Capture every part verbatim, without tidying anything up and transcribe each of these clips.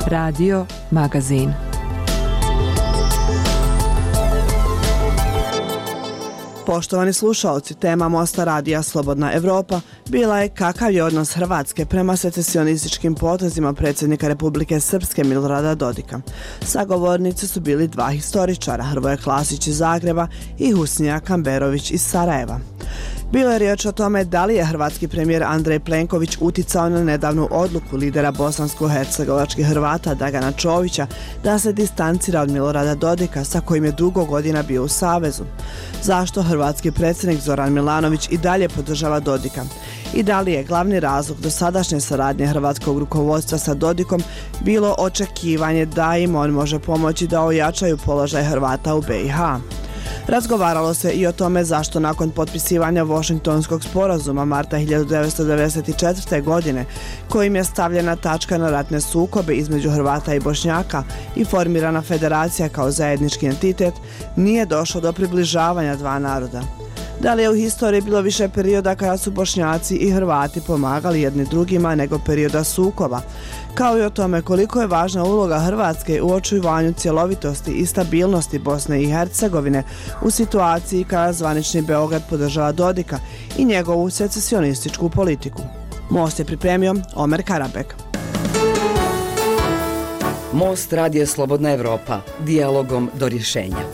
Radio Magazin. Poštovani slušaoci, tema Mosta radija Slobodna Evropa bila je kakav je odnos Hrvatske prema secesionističkim potezima predsjednika Republike Srpske Milorada Dodika. Sagovornici su bili dva historičara, Hrvoje Klasić iz Zagreba i Husnija Kamberović iz Sarajeva. Bilo je riječ o tome da li je hrvatski premijer Andrej Plenković uticao na nedavnu odluku lidera bosansko-hercegovačkih Hrvata Dragana Čovića da se distancira od Milorada Dodika sa kojim je dugo godina bio u savezu. Zašto hrvatski predsjednik Zoran Milanović i dalje podržava Dodika? I da li je glavni razlog dosadašnje saradnje hrvatskog rukovodstva sa Dodikom bilo očekivanje da im on može pomoći da ojačaju položaj Hrvata u B i H? Razgovaralo se i o tome zašto nakon potpisivanja Washingtonskog sporazuma marta hiljadu devetsto devedeset četvrte. godine, kojim je stavljena tačka na ratne sukobe između Hrvata i Bošnjaka i formirana federacija kao zajednički entitet, nije došlo do približavanja dva naroda. Da li je u historiji bilo više perioda kada su Bošnjaci i Hrvati pomagali jedni drugima nego perioda sukoba, kao i o tome koliko je važna uloga Hrvatske u očuvanju cjelovitosti i stabilnosti Bosne i Hercegovine u situaciji kada zvanični Beograd podržava Dodika i njegovu secesionističku politiku. Most je pripremio Omer Karabek. Most radija Slobodna Evropa, dijalogom do rješenja.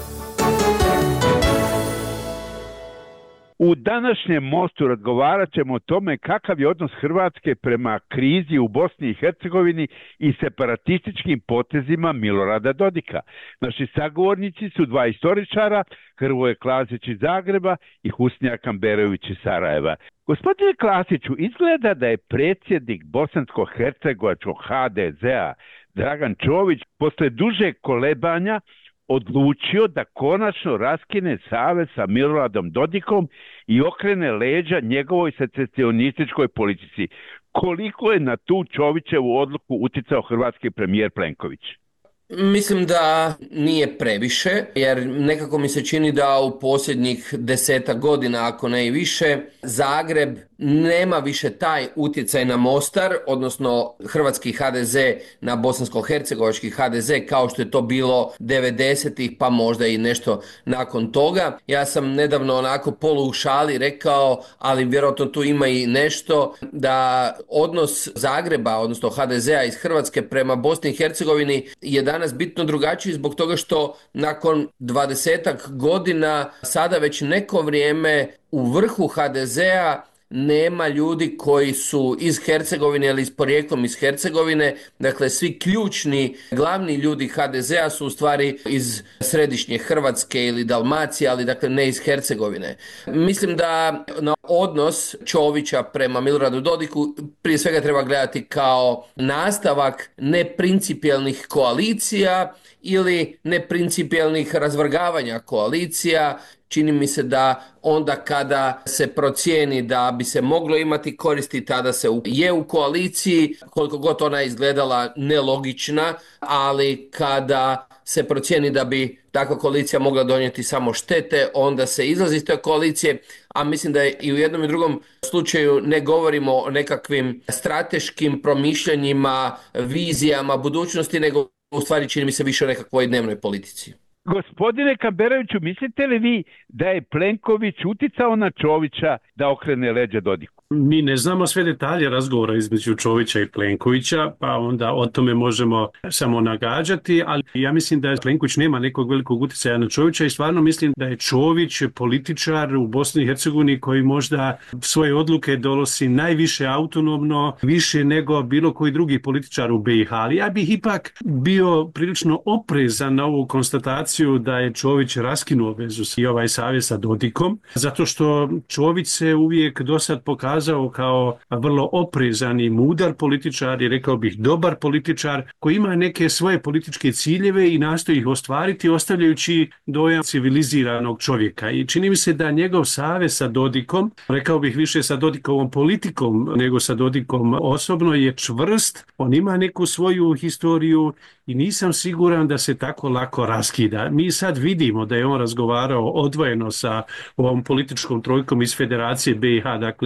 U današnjem mostu razgovarat ćemo o tome kakav je odnos Hrvatske prema krizi u Bosni i Hercegovini i separatističkim potezima Milorada Dodika. Naši sagovornici su dva historičara, Hrvoje Klasić iz Zagreba i Husnija Kamberović iz Sarajeva. Gospodine Klasiću, izgleda da je predsjednik bosansko-hercegovačkog H D Z-a Dragan Čović posle dužeg kolebanja odlučio da konačno raskine savez sa Miloradom Dodikom i okrene leđa njegovoj secesionističkoj politici. Koliko je na tu Čovićevu odluku uticao hrvatski premijer Plenković? Mislim da nije previše, jer nekako mi se čini da u posljednjih desetak godina, ako ne i više, Zagreb nema više taj utjecaj na Mostar, odnosno hrvatski H D Z na bosansko-hercegovački H D Z, kao što je to bilo devedesetih, pa možda i nešto nakon toga. Ja sam nedavno onako polu u šali rekao, ali vjerojatno tu ima i nešto, da odnos Zagreba, odnosno H D Z-a iz Hrvatske prema Bosni i Hercegovini je danas bitno drugačiji zbog toga što nakon dvadesetak godina sada već neko vrijeme u vrhu H D Z-a nema ljudi koji su iz Hercegovine ili s porijeklom iz Hercegovine. Dakle, svi ključni, glavni ljudi H D Z-a su u stvari iz središnje Hrvatske ili Dalmacije, ali dakle ne iz Hercegovine. Mislim da na odnos Čovića prema Miloradu Dodiku prije svega treba gledati kao nastavak neprincipijelnih koalicija ili neprincipijelnih razvrgavanja koalicija. Čini mi se da onda kada se procijeni da bi se moglo imati koristi, tada se je u koaliciji, koliko god ona izgledala nelogična, ali kada se procijeni da bi takva koalicija mogla donijeti samo štete, onda se izlazi iz te koalicije, a mislim da je i u jednom i drugom slučaju ne govorimo o nekakvim strateškim promišljanjima, vizijama budućnosti, nego u stvari čini mi se više o nekakvoj dnevnoj politici. Gospodine Kamberoviću, mislite li vi da je Plenković uticao na Čovića da okrene leđa Dodiku? Mi ne znamo sve detalje razgovora između Čovića i Plenkovića, pa onda o tome možemo samo nagađati, ali ja mislim da Plenković nema nekog velikog utjecaja na Čovića i stvarno mislim da je Čović političar u Bosni i Hercegovini koji možda svoje odluke donosi najviše autonomno, više nego bilo koji drugi političar u B i H. Ali ja bih ipak bio prilično oprezan na ovu konstataciju da je Čović raskinuo vezu i ovaj savez sa Dodikom, zato što Čović se uvijek dosad pokazao kao vrlo oprezan i mudar političar i rekao bih dobar političar koji ima neke svoje političke ciljeve i nastoji ih ostvariti ostavljajući dojam civiliziranog čovjeka. I čini mi se da njegov savez sa Dodikom, rekao bih više sa Dodikovom politikom nego sa Dodikom osobno, je čvrst. On ima neku svoju historiju i nisam siguran da se tako lako raskida. Mi sad vidimo da je on razgovarao odvojeno sa ovom političkom trojkom iz Federacije B i H, dakle S D P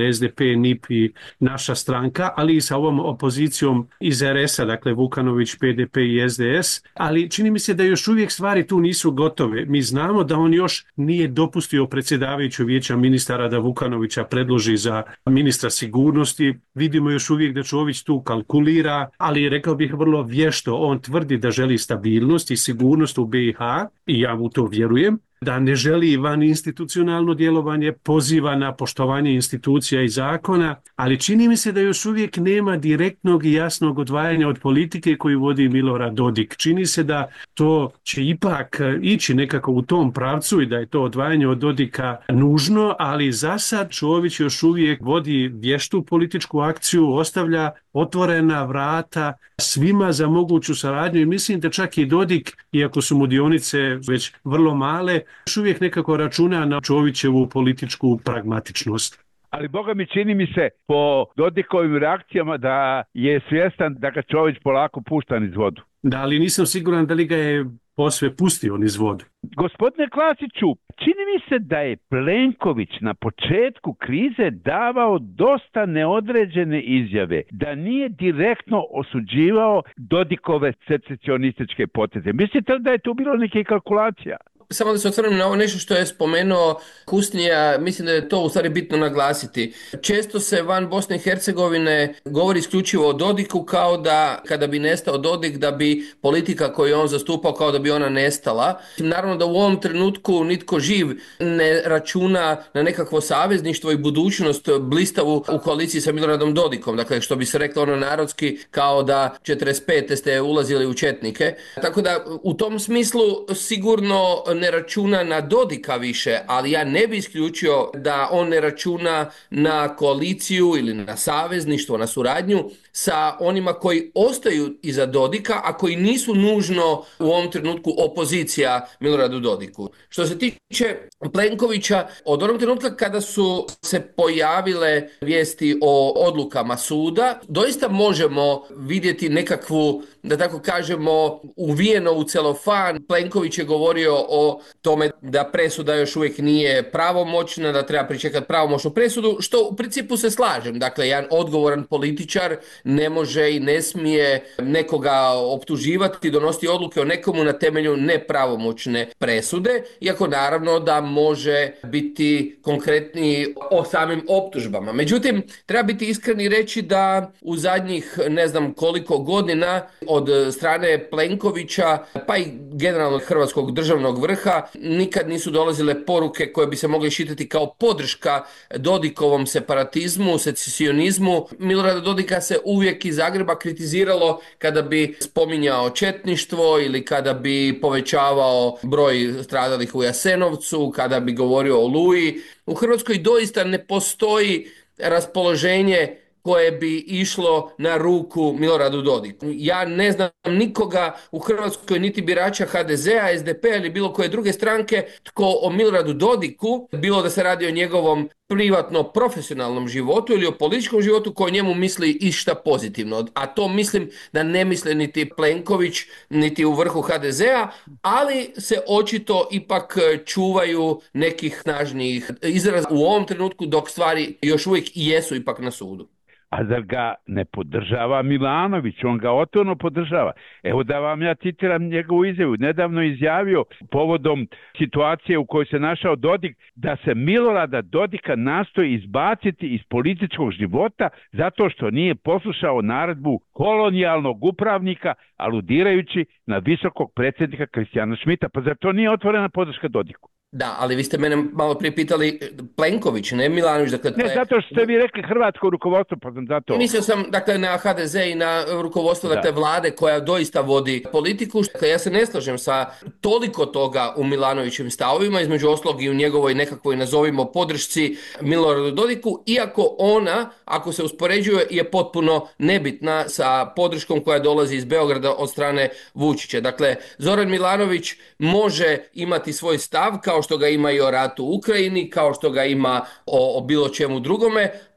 P, N I P i naša stranka, ali i sa ovom opozicijom iz R S-a, dakle Vukanović, P D P i S D S, ali čini mi se da još uvijek stvari tu nisu gotove. Mi znamo da on još nije dopustio predsjedavajuću vijeća ministara da Vukanovića predloži za ministra sigurnosti. Vidimo još uvijek da Čović tu kalkulira, ali rekao bih vrlo vješto. On tvrdi da želi stabilnost i sigurnost u B i H i ja mu to vjerujem, da ne želi van institucionalno djelovanje, poziva na poštovanje institucija i zakona, ali čini mi se da još uvijek nema direktnog i jasnog odvajanja od politike koju vodi Milorad Dodik. Čini se da to će ipak ići nekako u tom pravcu i da je to odvajanje od Dodika nužno, ali za sad Čović još uvijek vodi vještu političku akciju, ostavlja otvorena vrata svima za moguću saradnju i mislim da čak i Dodik, iako su mu dionice već vrlo male, još uvijek nekako računa na Čovićevu političku pragmatičnost. Ali Boga mi čini mi se po Dodikovim reakcijama da je svjestan da ga Čović polako pušta niz vodu. Da, ali nisam siguran da li ga je posve pustio niz vodu. Gospodine Klasiću, čini mi se da je Plenković na početku krize davao dosta neodređene izjave, da nije direktno osuđivao Dodikove secesionističke poteze. Mislite li da je tu bilo neke kalkulacija? Samo da se osvrnem na ovo nešto što je spomenuo Kusnija, mislim da je to u stvari bitno naglasiti. Često se van Bosne i Hercegovine govori isključivo o Dodiku kao da kada bi nestao Dodik da bi politika koju je on zastupao kao da bi ona nestala. Naravno da u ovom trenutku nitko živ ne računa na nekakvo savezništvo i budućnost blistavu u koaliciji sa Miloradom Dodikom. Dakle, što bi se reklo ono narodski kao da četrdeset pete ste ulazili u četnike. Tako da u tom smislu sigurno ne računa na Dodika više, ali ja ne bi isključio da on ne računa na koaliciju ili na savezništvo, na suradnju sa onima koji ostaju iza Dodika, a koji nisu nužno u ovom trenutku opozicija Miloradu Dodiku. Što se tiče Plenkovića, od onog trenutka kada su se pojavile vijesti o odlukama suda, doista možemo vidjeti nekakvu, da tako kažemo, uvijeno u celofan. Plenković je govorio o tome da presuda još uvijek nije pravomoćna, da treba pričekati pravomoćnu presudu, što u principu se slažem. Dakle, jedan odgovoran političar ne može i ne smije nekoga optuživati, donositi odluke o nekomu na temelju nepravomoćne presude, iako naravno da može biti konkretniji o samim optužbama. Međutim, treba biti iskren i reći da u zadnjih ne znam koliko godina od strane Plenkovića, pa i generalno hrvatskog državnog vrha, nikad nisu dolazile poruke koje bi se mogle iščitati kao podrška Dodikovom separatizmu, secesionizmu. Milorada Dodika se uvijek iz Zagreba kritiziralo kada bi spominjao četništvo ili kada bi povećavao broj stradalih u Jasenovcu, kada bi govorio o Oluji. U Hrvatskoj doista ne postoji raspoloženje koje bi išlo na ruku Miloradu Dodiku. Ja ne znam nikoga u Hrvatskoj, niti birača ha de zea, es de pe ili bilo koje druge stranke, tko o Miloradu Dodiku, bilo da se radi o njegovom privatno profesionalnom životu ili o političkom životu, koji njemu misli išta pozitivno. A to mislim da ne misle niti Plenković, niti u vrhu ha de zea, ali se očito ipak čuvaju nekih snažnijih izraza u ovom trenutku, dok stvari još uvijek i jesu ipak na sudu. A zar ga ne podržava Milanović? On ga otvoreno podržava. Evo da vam ja citiram njegovu izjavu. Nedavno izjavio povodom situacije u kojoj se našao Dodik da se Milorada Dodika nastoji izbaciti iz političkog života zato što nije poslušao naredbu kolonijalnog upravnika, aludirajući na visokog predsjednika Kristijana Šmita. Pa zar to nije otvorena podrška Dodiku? Da, ali vi ste mene malo prije pitali Plenković, ne Milanović. Dakle, ne, je... zato što ste vi rekli hrvatsko rukovodstvo, pa sam zato... Mislio sam dakle, na ha de ze i na rukovodstvo dakle, vlade koja doista vodi politiku. Dakle, ja se ne slažem sa toliko toga u Milanovićevim stavovima, između ostalog i u njegovoj nekakvoj, nazovimo, podršci Miloradu Dodiku, iako ona, ako se uspoređuje, je potpuno nebitna sa podrškom koja dolazi iz Beograda od strane Vučića. Dakle, Zoran Milanović može imati svoj stav, kao što ga ima i o ratu u Ukrajini, kao što ga ima o, o bilo čemu drugome,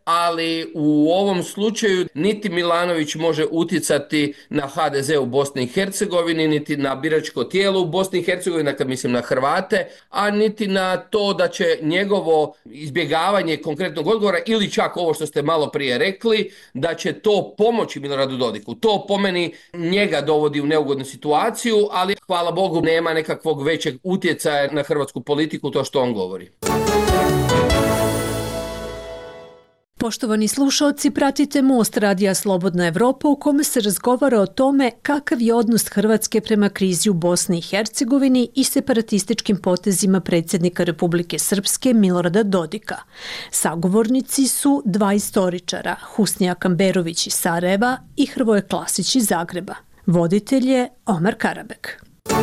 ali u ovom slučaju niti Milanović može utjecati na ha de ze u Bosni i Hercegovini, niti na biračko tijelo u Bosni i Hercegovini, dakle mislim na Hrvate, a niti na to da će njegovo izbjegavanje konkretnog odgovora ili čak ovo što ste malo prije rekli, da će to pomoći Miloradu Dodiku. To po meni njega dovodi u neugodnu situaciju, ali hvala Bogu nema nekakvog većeg utjecaja na hrvatsku politiku to što on govori. Poštovani slušalci, pratite Most radija Slobodna Evropa u kome se razgovara o tome kakav je odnos Hrvatske prema krizi u Bosni i Hercegovini i separatističkim potezima predsjednika Republike Srpske Milorada Dodika. Sagovornici su dva istoričara, Husnija Kamberović iz Sarajeva i Hrvoje Klasić iz Zagreba. Voditelj je Omar Karabek.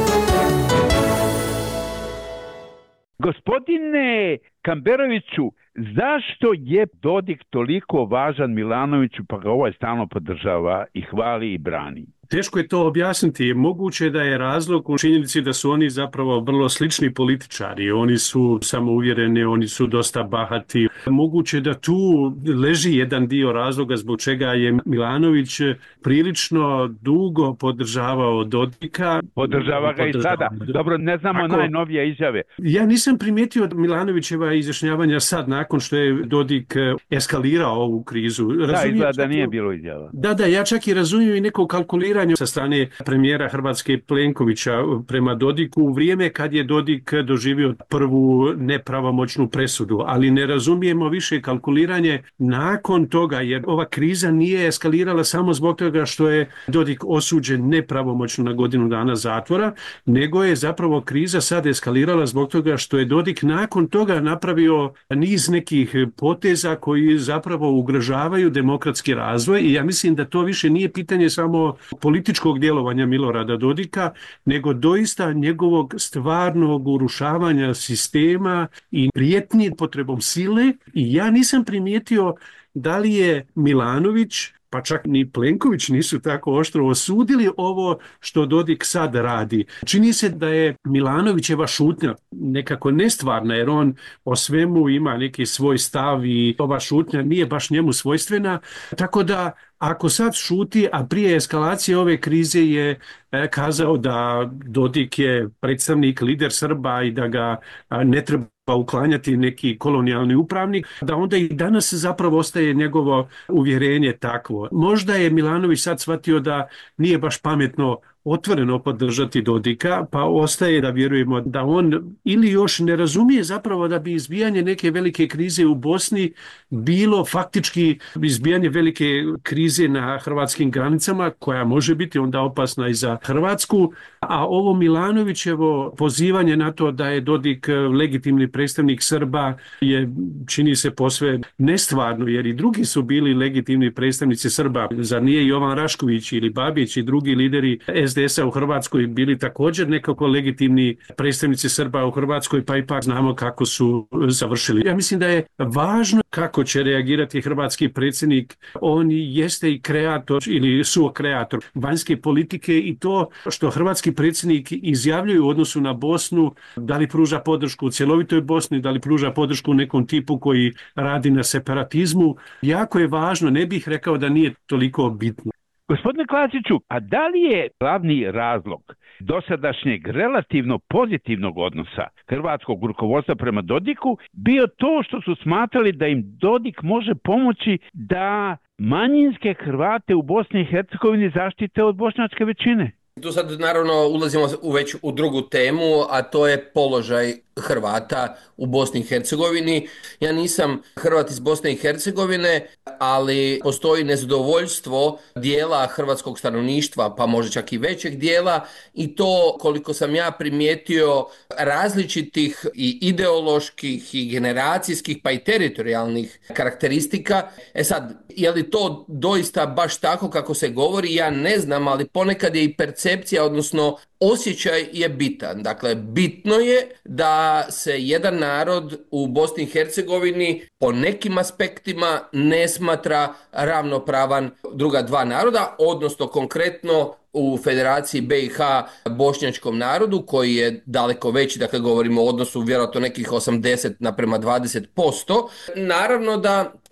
Gospodine Kamberoviću, zašto je Dodik toliko važan Milanoviću pa ga ovaj stalno podržava i hvali i brani? Teško je to objasniti. Moguće da je razlog u činjenici da su oni zapravo vrlo slični političari. Oni su samouvjereni, oni su dosta bahati. Moguće da tu leži jedan dio razloga zbog čega je Milanović prilično dugo podržavao Dodika. Podržava ga podržava. i sada. Dobro, ne znamo Ako, najnovije izjave. Ja nisam primijetio Milanovićeva izjašnjavanja sad, nakon što je Dodik eskalirao ovu krizu. Da, izgleda da nije bilo izjava. Da, da, ja čak i razumijem i neko kalkuliranje sa strane premijera Hrvatske Plenkovića prema Dodiku u vrijeme kad je Dodik doživio prvu nepravomoćnu presudu, ali ne razumijemo više kalkuliranje nakon toga, jer ova kriza nije eskalirala samo zbog toga što je Dodik osuđen nepravomoćno na godinu dana zatvora, nego je zapravo kriza sad eskalirala zbog toga što je Dodik nakon toga napravio niz nekih poteza koji zapravo ugrožavaju demokratski razvoj i ja mislim da to više nije pitanje samo političkog djelovanja Milorada Dodika, nego doista njegovog stvarnog urušavanja sistema i prijetnji potrebom sile. I ja nisam primijetio da li je Milanović, pa čak ni Plenković nisu tako oštro osudili ovo što Dodik sad radi. Čini se da je Milanovićeva šutnja nekako nestvarna, jer on o svemu ima neki svoj stav i ova šutnja nije baš njemu svojstvena, tako da ako sad šuti, a prije eskalacije ove krize je kazao da Dodik je predstavnik, lider Srba i da ga ne treba pa uklanjati neki kolonijalni upravnik, da onda i danas zapravo ostaje njegovo uvjerenje takvo. Možda je Milanović sad shvatio da nije baš pametno otvoreno podržati Dodika, pa ostaje da vjerujemo da on ili još ne razumije zapravo da bi izbijanje neke velike krize u Bosni bilo faktički izbijanje velike krize na hrvatskim granicama, koja može biti onda opasna i za Hrvatsku, a ovo Milanovićevo pozivanje na to da je Dodik legitimni predstavnik Srba je, čini se, posve nestvarno, jer i drugi su bili legitimni predstavnici Srba. Zar nije Jovan Rašković ili Babić i drugi lideri es de esa u Hrvatskoj bili također nekako legitimni predstavnici Srba u Hrvatskoj, pa ipak znamo kako su završili. Ja mislim da je važno kako će reagirati hrvatski predsjednik. On jeste i kreator ili suokreator vanjske politike i to što hrvatski predsjednik izjavljuje u odnosu na Bosnu, da li pruža podršku u cjelovitoj Bosni, da li pruža podršku nekom tipu koji radi na separatizmu, jako je važno, ne bih rekao da nije toliko bitno. Gospodine Klasiću, a da li je glavni razlog dosadašnjeg relativno pozitivnog odnosa hrvatskog rukovodstva prema Dodiku bio to što su smatrali da im Dodik može pomoći da manjinske Hrvate u Bosni i Hercegovini zaštite od bošnjačke većine? Tu sad naravno ulazimo u već u drugu temu, a to je položaj Hrvata u Bosni i Hercegovini. Ja nisam Hrvat iz Bosne i Hercegovine, ali postoji nezadovoljstvo dijela hrvatskog stanovništva, pa možda čak i većeg dijela, i to, koliko sam ja primijetio, različitih i ideoloških i generacijskih pa i teritorijalnih karakteristika. E sad, je li to doista baš tako kako se govori, ja ne znam, ali ponekad je i percepcija, odnosno osjećaj je bitan. Dakle, bitno je da se jedan narod u Bosni i Hercegovini po nekim aspektima ne smatra ravnopravan druga dva naroda, odnosno konkretno u Federaciji be i ha bošnjačkom narodu, koji je daleko veći, dakle govorimo o odnosu vjerojatno nekih osamdeset naprema dvadeset posto. Naravno da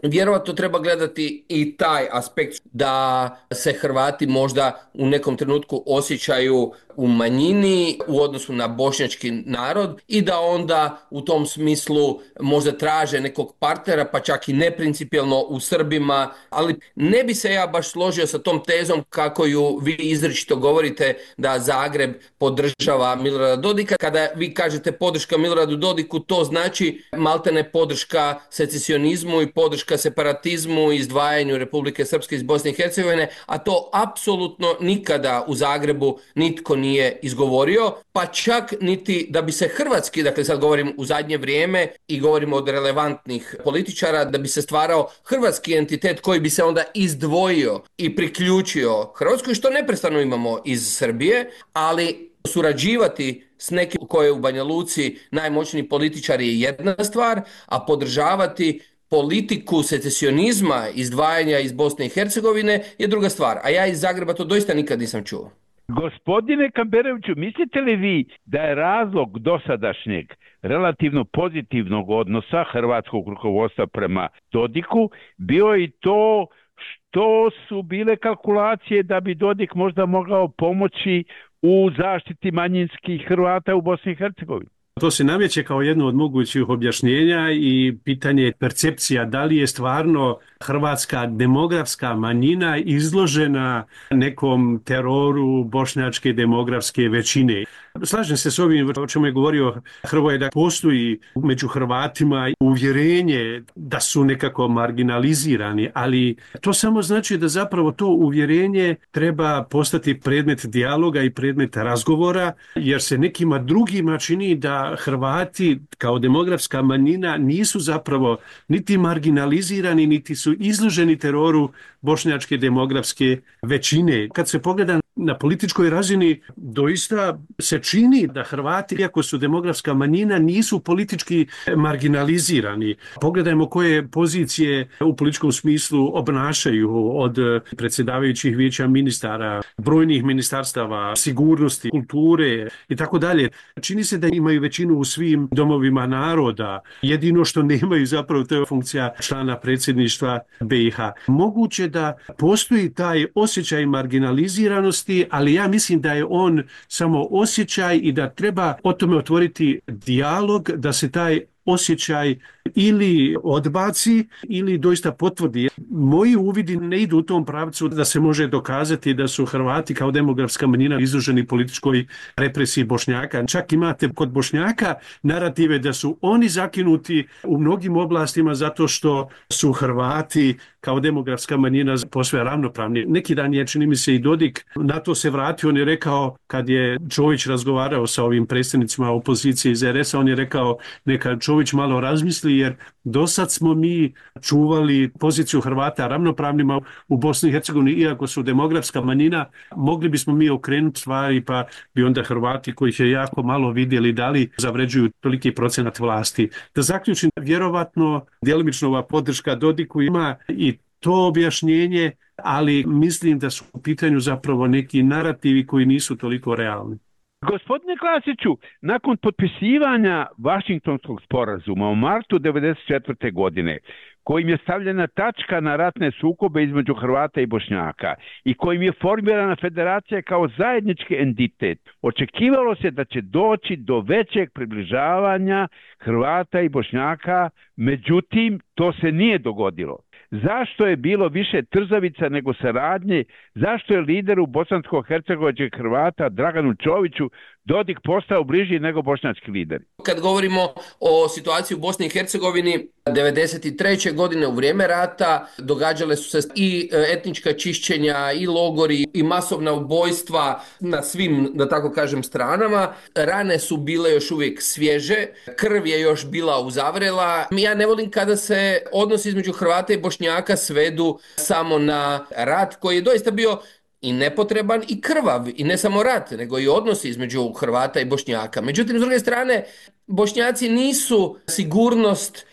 vjerojatno treba gledati i taj aspekt da se Hrvati možda u nekom trenutku osjećaju u manjini u odnosu na bošnjački narod i da onda u tom smislu možda traže nekog partnera, pa čak i neprincipijelno u Srbima, ali ne bi se ja baš složio sa tom tezom kako ju vi izričito govorite da Zagreb podržava Milorada Dodika. Kada vi kažete podrška Miloradu Dodiku, to znači maltene podrška secesionizmu i podrška separatizmu i izdvajanju Republike Srpske iz Bosne i Hercegovine, a to apsolutno nikada u Zagrebu nitko nije izgovorio, pa čak niti da bi se hrvatski, dakle sad govorim u zadnje vrijeme i govorimo od relevantnih političara, da bi se stvarao hrvatski entitet koji bi se onda izdvojio i priključio Hrvatskoj, što neprestano imamo iz Srbije, ali surađivati s nekim koji je u Banja Luci najmoćniji političar je jedna stvar, a podržavati politiku secesionizma, izdvajanja iz Bosne i Hercegovine je druga stvar. A ja iz Zagreba to doista nikad nisam čuo. Gospodine Kamberoviću, mislite li vi da je razlog dosadašnjeg relativno pozitivnog odnosa hrvatskog rukovodstva prema Dodiku bio i to što su bile kalkulacije da bi Dodik možda mogao pomoći u zaštiti manjinskih Hrvata u Bosni i Hercegovini? To se nameće kao jedno od mogućih objašnjenja i pitanje percepcija da li je stvarno hrvatska demografska manjina izložena nekom teroru bošnjačke demografske većine. Slažem se s ovim o čemu je govorio Hrvoje, da postoji među Hrvatima uvjerenje da su nekako marginalizirani, ali to samo znači da zapravo to uvjerenje treba postati predmet dijaloga i predmet razgovora, jer se nekima drugima čini da Hrvati kao demografska manjina nisu zapravo niti marginalizirani, niti su izloženi teroru bošnjačke demografske većine. Kad se pogleda na političkoj razini, doista se čini da Hrvati, iako su demografska manjina, nisu politički marginalizirani. Pogledajmo koje pozicije u političkom smislu obnašaju, od predsjedavajućih vijeća ministara, brojnih ministarstava, sigurnosti, kulture i tako dalje. Čini se da imaju većinu u svim domovima naroda. Jedino što nemaju zapravo to je funkcija člana predsjedništva B i H. Moguće da postoji taj osjećaj marginaliziranosti, ali ja mislim da je on samo osjećaj i da treba o tome otvoriti dijalog, da se taj osjećaj ili odbaci ili doista potvrdi. Moji uvidi ne idu u tom pravcu da se može dokazati da su Hrvati kao demografska manjina izloženi političkoj represiji Bošnjaka. Čak imate kod Bošnjaka narative da su oni zakinuti u mnogim oblastima zato što su Hrvati kao demografska manjina posve ravnopravni. Neki dan je, čini mi se, i Dodik na to se vratio. On je rekao, kad je Čović razgovarao sa ovim predstavnicima opozicije iz R S-a, on je rekao neka Čović malo razmisli, jer do sad smo mi čuvali poziciju Hrvata ravnopravnima u Bosni i Hercegovini, iako su demografska manjina, mogli bismo mi okrenuti stvari, pa bi onda Hrvati, kojih je jako malo vidjeli, da li zavređuju toliki procenat vlasti. Da zaključim, vjerovatno djelomično ova podrška Dodiku ima i to objašnjenje, ali mislim da su u pitanju zapravo neki narativi koji nisu toliko realni. Gospodine Klasiću, nakon potpisivanja Vašingtonskog sporazuma u martu devedeset četvrte. godine, kojim je stavljena tačka na ratne sukobe između Hrvata i Bošnjaka i kojim je formirana federacija kao zajednički entitet, očekivalo se da će doći do većeg približavanja Hrvata i Bošnjaka, međutim to se nije dogodilo. Zašto je bilo više trzavica nego saradnje? Zašto je lideru bosansko-hercegovačkih Hrvata Draganu Čoviću Dodik postao bliži nego bošnjački lideri? Kad govorimo o situaciji u Bosni i Hercegovini, devedeset treće. godine u vrijeme rata događale su se i etnička čišćenja, i logori, i masovna ubojstva na svim, da tako kažem, stranama. Rane su bile još uvijek svježe, krv je još bila uzavrela. Ja ne volim kada se odnosi između Hrvata i Bošnjaka svedu samo na rat koji je doista bio i nepotreban i krvav, i ne samo rat, nego i odnosi između Hrvata i Bošnjaka. Međutim, s druge strane, Bošnjaci nisu sigurnost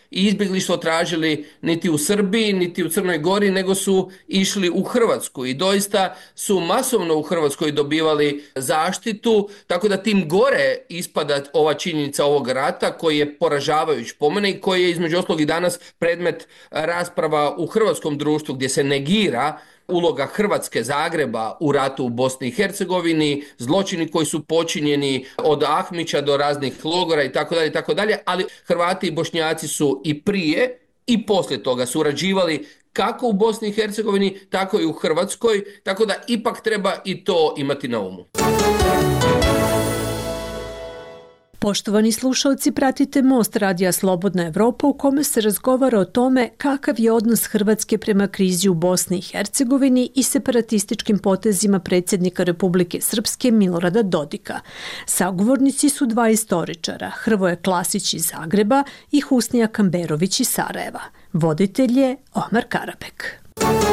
i izbjeglištvo tražili niti u Srbiji, niti u Crnoj Gori, nego su išli u Hrvatsku i doista su masovno u Hrvatskoj dobivali zaštitu, tako da tim gore ispada ova činjenica ovog rata koji je poražavajuć po mene i koji je između ostalog i danas predmet rasprava u hrvatskom društvu gdje se negira uloga Hrvatske, Zagreba u ratu u Bosni i Hercegovini, zločini koji su počinjeni od Ahmića do raznih logora i tako dalje i tako dalje, ali Hrvati i Bošnjaci su i prije i poslije toga surađivali kako u Bosni i Hercegovini, tako i u Hrvatskoj, tako da ipak treba i to imati na umu. Poštovani slušalci, pratite Most Radija Slobodna Evropa u kome se razgovara o tome kakav je odnos Hrvatske prema krizi u Bosni i Hercegovini i separatističkim potezima predsjednika Republike Srpske Milorada Dodika. Sagovornici su dva istoričara, Hrvoje Klasić iz Zagreba i Husnija Kamberović iz Sarajeva. Voditelj je Omar Karabek.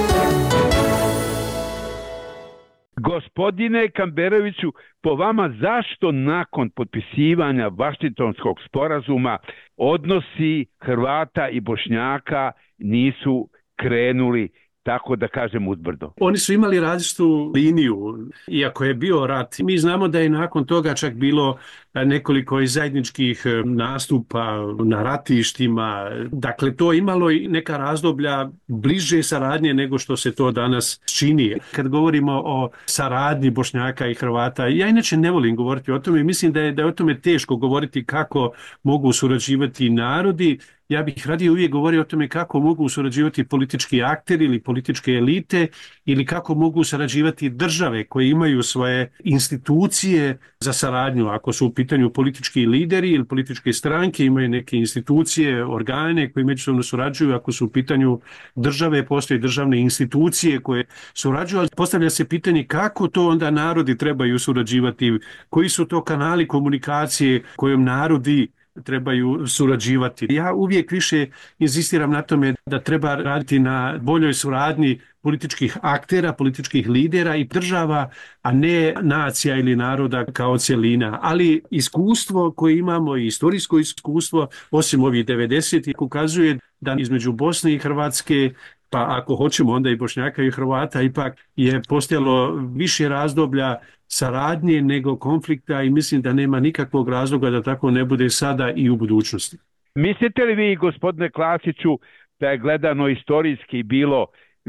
Gospodine Kamberoviću, po vama zašto nakon potpisivanja Vašingtonskog sporazuma odnosi Hrvata i Bošnjaka nisu krenuli, tako da kažem, uzbrdo? Oni su imali različitu liniju, iako je bio rat. Mi znamo da je nakon toga čak bilo nekoliko i zajedničkih nastupa na ratištima. Dakle, to je imalo i neka razdoblja bliže saradnje nego što se to danas čini. Kad govorimo o saradnji Bošnjaka i Hrvata, ja inače ne volim govoriti o tome. Mislim da je, da je o tome teško govoriti kako mogu surađivati narodi. Ja bih radije uvijek govorio o tome kako mogu surađivati politički akteri ili političke elite ili kako mogu surađivati države koje imaju svoje institucije za saradnju. Ako su u pitanju politički lideri ili političke stranke, imaju neke institucije, organe koji međusobno surađuju. Ako su u pitanju države, postoje državne institucije koje surađuju. Ali postavlja se pitanje kako to onda narodi trebaju surađivati, koji su to kanali komunikacije kojom narodi trebaju surađivati. Ja uvijek više inzistiram na tome da treba raditi na boljoj suradnji političkih aktera, političkih lidera i država, a ne nacija ili naroda kao cjelina. Ali iskustvo koje imamo i istorijsko iskustvo, osim ovih devedesetih, ukazuje da između Bosne i Hrvatske, pa ako hoćemo onda i Bošnjaka i Hrvata, ipak je postojalo više razdoblja saradnje nego konflikta i mislim da nema nikakvog razloga da tako ne bude sada i u budućnosti. Mislite li vi, gospodine Klasiću, da je gledano istorijski bilo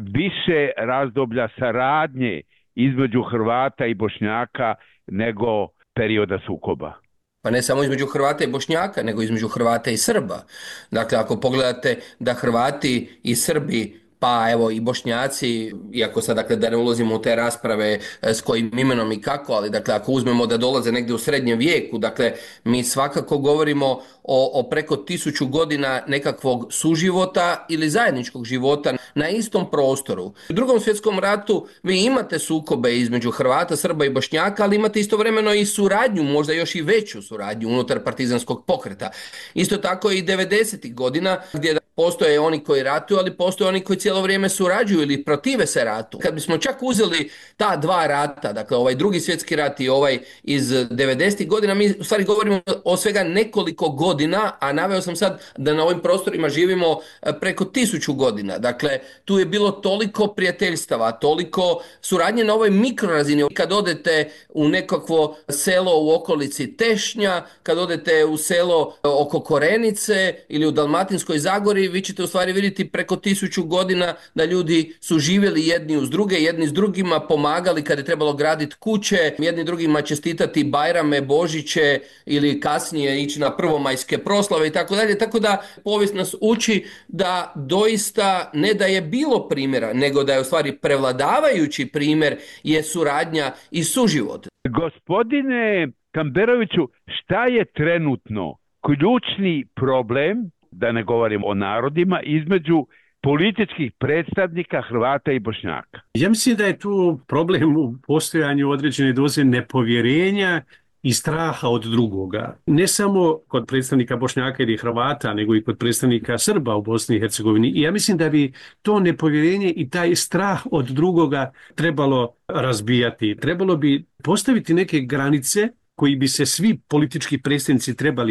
više razdoblja saradnje između Hrvata i Bošnjaka nego perioda sukoba? Pa ne samo između Hrvata i Bošnjaka, nego između Hrvata i Srba. Dakle, ako pogledate da Hrvati i Srbi, pa evo i Bošnjaci, iako sad dakle da ne ulazimo u te rasprave s kojim imenom i kako, ali dakle ako uzmemo da dolaze negdje u srednjem vijeku, dakle mi svakako govorimo o, o preko tisuću godina nekakvog suživota ili zajedničkog života na istom prostoru. U Drugom svjetskom ratu vi imate sukobe između Hrvata, Srba i Bošnjaka, ali imate istovremeno i suradnju, možda još i veću suradnju unutar partizanskog pokreta. Isto tako i devedesetih godina gdje postoje oni koji ratuju, ali postoje oni koji cijelo vrijeme surađuju ili protive se ratu. Kad bismo čak uzeli ta dva rata, dakle ovaj Drugi svjetski rat i ovaj iz devedesetih godina, mi u stvari govorimo o svega nekoliko godina, a naveo sam sad da na ovim prostorima živimo preko tisuću godina. Dakle, tu je bilo toliko prijateljstava, toliko suradnje na ovoj mikrorazini. Kad odete u nekakvo selo u okolici Tešnja, kad odete u selo oko Korenice ili u Dalmatinskoj Zagori, vi ćete u stvari vidjeti preko tisuću godina da ljudi su živjeli jedni uz druge, jedni s drugima pomagali kad je trebalo graditi kuće, jedni drugima čestitati Bajrame, Božiće ili kasnije ići na prvomajske proslave i tako dalje. Tako da povijest nas uči da doista ne da je bilo primjera, nego da je u stvari prevladavajući primjer je suradnja i suživot. Gospodine Kamberoviću, šta je trenutno ključni problem, da ne govorim o narodima, između političkih predstavnika Hrvata i Bošnjaka? Ja mislim da je tu problem u postojanju određene doze nepovjerenja i straha od drugoga. Ne samo kod predstavnika Bošnjaka ili Hrvata, nego i kod predstavnika Srba u Bosni i Hercegovini. I ja mislim da bi to nepovjerenje i taj strah od drugoga trebalo razbijati. Trebalo bi postaviti neke granice koji bi se svi politički predstavnici trebali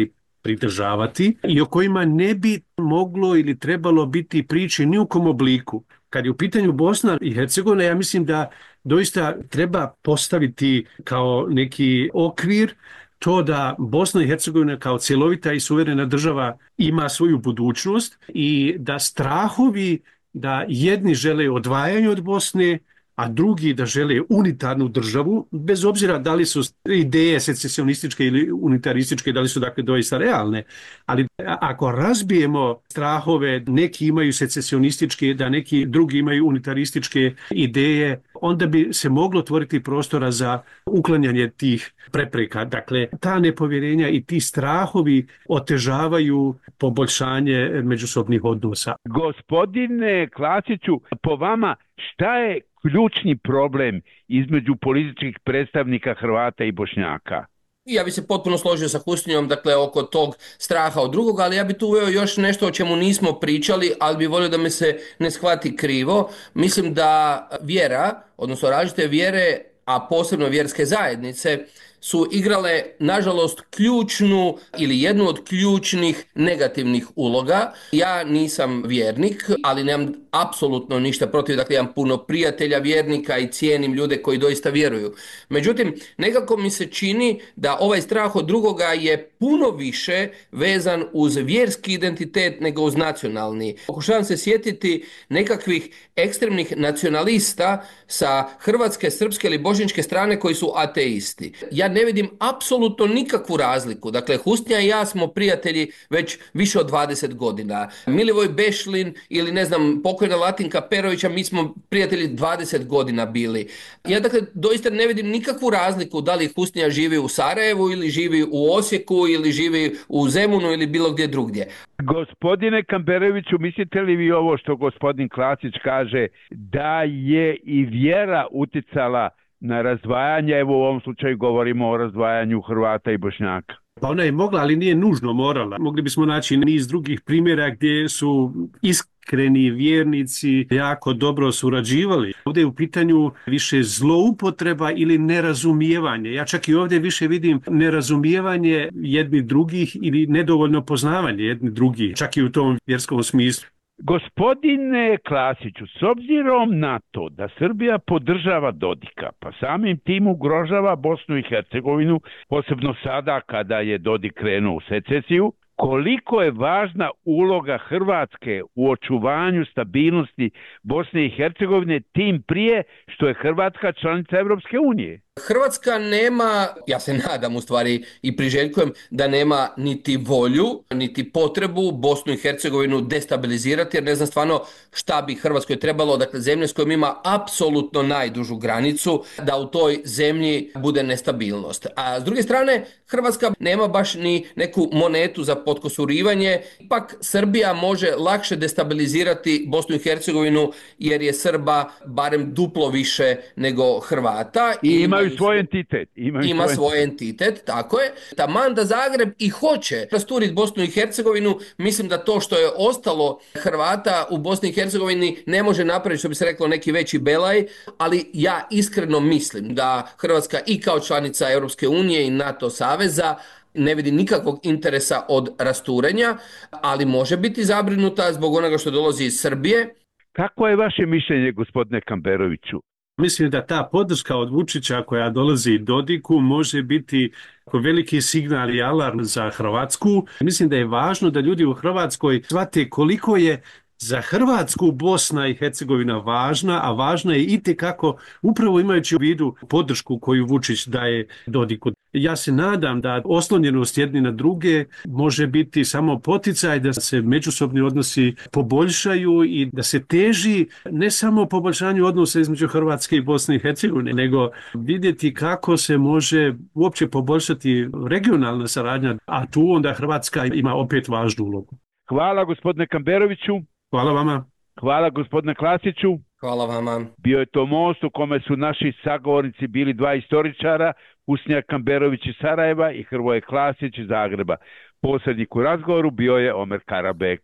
pridržavati i o kojima ne bi moglo ili trebalo biti priče ni u kom obliku. Kad je u pitanju Bosna i Hercegovina, ja mislim da doista treba postaviti kao neki okvir to da Bosna i Hercegovina kao cjelovita i suverena država ima svoju budućnost i da strahovi da jedni žele odvajanje od Bosne, a drugi da žele unitarnu državu, bez obzira da li su ideje secesionističke ili unitarističke, da li su dakle doista realne. Ali ako razbijemo strahove, neki imaju secesionističke, da neki drugi imaju unitarističke ideje, onda bi se moglo otvoriti prostora za uklanjanje tih prepreka. Dakle, ta nepovjerenja i ti strahovi otežavaju poboljšanje međusobnih odnosa. Gospodine Klasiću, po vama šta je ključni problem između političkih predstavnika Hrvata i Bošnjaka? Ja bi se potpuno složio sa Hustinjom, dakle, oko tog straha od drugog, ali ja bi tu uveo još nešto o čemu nismo pričali, ali bi volio da me se ne shvati krivo. Mislim da vjera, odnosno različite vjere, a posebno vjerske zajednice, su igrale, nažalost, ključnu ili jednu od ključnih negativnih uloga. Ja nisam vjernik, ali nemam apsolutno ništa protiv, dakle imam puno prijatelja vjernika i cijenim ljude koji doista vjeruju. Međutim, nekako mi se čini da ovaj strah od drugoga je puno više vezan uz vjerski identitet nego uz nacionalni. Pokušavam se sjetiti nekakvih ekstremnih nacionalista sa hrvatske, srpske ili bošnjačke strane koji su ateisti. Ja ne vidim apsolutno nikakvu razliku. Dakle, Hustinja i ja smo prijatelji već više od dvadeset godina. Milivoj Bešlin ili ne znam, pokojna Latinka Perovića, mi smo prijatelji dvadeset godina bili. Ja dakle doista ne vidim nikakvu razliku da li Hustinja živi u Sarajevu ili živi u Osijeku ili živi u Zemunu ili bilo gdje drugdje. Gospodine Kamberoviću, mislite li vi ovo što gospodin Klasić kaže, da je i vjera uticala na razdvajanje, evo u ovom slučaju govorimo o razdvajanju Hrvata i Bošnjaka? Pa ona je mogla, ali nije nužno morala. Mogli bismo naći niz drugih primjera gdje su iskreni vjernici jako dobro surađivali. Ovdje je u pitanju više zloupotreba ili nerazumijevanje. Ja čak i ovdje više vidim nerazumijevanje jednih drugih ili nedovoljno poznavanje jednih drugih, čak i u tom vjerskom smislu. Gospodine Klasiću, s obzirom na to da Srbija podržava Dodika, pa samim tim ugrožava Bosnu i Hercegovinu, posebno sada kada je Dodik krenuo u secesiju, koliko je važna uloga Hrvatske u očuvanju stabilnosti Bosne i Hercegovine, tim prije što je Hrvatska članica Europske unije? Hrvatska nema, ja se nadam u stvari i priželjkujem da nema niti volju, niti potrebu Bosnu i Hercegovinu destabilizirati, jer ne znam stvarno šta bi Hrvatskoj trebalo, dakle zemlje s kojom ima apsolutno najdužu granicu, da u toj zemlji bude nestabilnost. A s druge strane, Hrvatska nema baš ni neku monetu za potkosurivanje, ipak Srbija može lakše destabilizirati Bosnu i Hercegovinu jer je Srba barem duplo više nego Hrvata. I imaju svoj entitet. Imaju ima svoj, svoj entitet, tako je. Taman da Zagreb i hoće rasturiti Bosnu i Hercegovinu, mislim da to što je ostalo Hrvata u Bosni i Hercegovini ne može napraviti, što bi se reklo, neki veći belaj, ali ja iskreno mislim da Hrvatska i kao članica Europske unije i NATO saveza ne vidi nikakvog interesa od rasturenja, ali može biti zabrinuta zbog onoga što dolazi iz Srbije. Kako je vaše mišljenje, gospodine Kamberoviću? Mislim da ta podrška od Vučića koja dolazi Dodiku može biti veliki signal i alarm za Hrvatsku. Mislim da je važno da ljudi u Hrvatskoj shvate koliko je za Hrvatsku Bosna i Hercegovina važna, a važna je itekako upravo imajući u vidu podršku koju Vučić daje Dodiku. Ja se nadam da oslonjenost jedni na druge može biti samo poticaj da se međusobni odnosi poboljšaju i da se teži ne samo poboljšanju odnosa između Hrvatske i Bosne i Hercegovine, nego vidjeti kako se može uopće poboljšati regionalna saradnja, a tu onda Hrvatska ima opet važnu ulogu. Hvala gospodine Kamberoviću. Hvala vama. Hvala gospodine Klasiću. Hvala vama. Bio je to most u kome su naši sagovornici bili dva istoričara, Husnija Kamberović iz Sarajeva i Hrvoje Klasić iz Zagreba. Posrednik u razgovoru bio je Omer Karabek.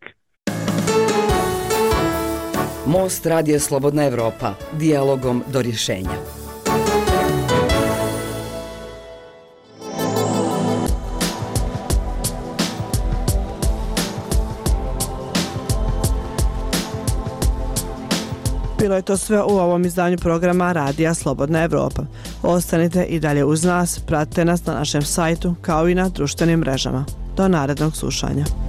Most Radija Slobodna Evropa. Dijalogom do rješenja. Bilo je to sve u ovom izdanju programa Radija Slobodna Evropa. Ostanite i dalje uz nas, pratite nas na našem sajtu kao i na društvenim mrežama. Do narednog slušanja.